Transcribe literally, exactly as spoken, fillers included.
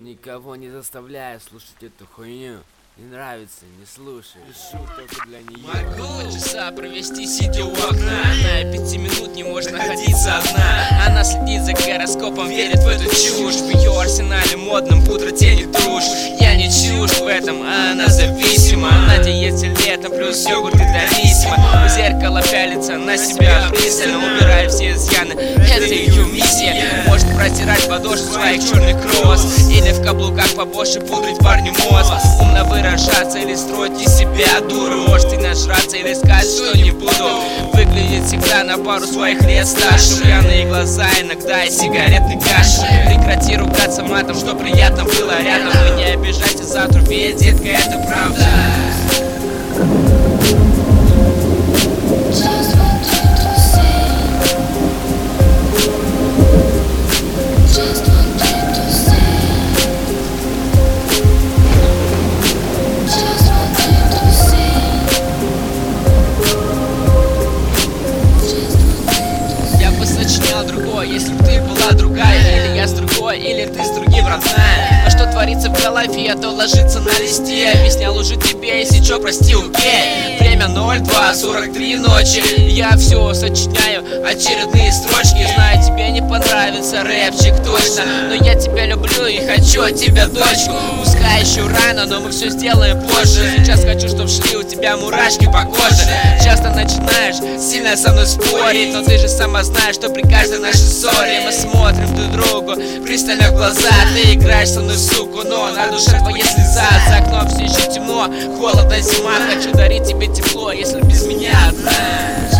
Никого не заставляю слушать эту хуйню. Не нравится, не слушай. Пишу только для нее. Могу часа провести, сидя у окна. Она и пяти минут не может находиться одна. Она следит за гороскопом, верит в эту чушь. В ее арсенале модном пудра, тени, тушь. Я не чушь в этом, а она зависима. На диете летом, плюс йогурт и дависима. В зеркало пялится на себя пристально, убирая все изъяны. Это ее миссия. Может протирать подошву своих черных кросс, или в каблуках побольше пудрить парню мозг. Умно выражаться или строить из себя дуру. Может и нажраться или сказать, что не буду. Выглядит всегда на пару своих лет старше. Пьяные глаза иногда и сигаретный каш. Прекрати ругаться матом, что приятно было рядом. Вы не обижайте завтра, ведь, детка, это правда. Другой, если бы ты была другая, или я с другой, или ты с другим родная. А что творится в голове, то ложится на листе. Объяснял уже тебе, если чё, прости, окей. Время ноль два сорок три ночи. Я все сочиняю, очередные строчки. Знаю, тебе не понравится рэпчик точно, но я тебя люблю и хочу от тебя дочку. Пускай еще рано, но мы все сделаем позже. Сейчас хочу, чтоб шли у тебя мурашки по коже. Часто начинаешь сильно со мной спорить, но ты же сама знаешь, что при каждой нашей ссоре мы смотрим друг другу пристально в глаза. Ты играешь со мной, суку, но на душе твоя слеза. За окном все еще темно, холодно, зима. Хочу дарить тебе тепло, если без меня одна.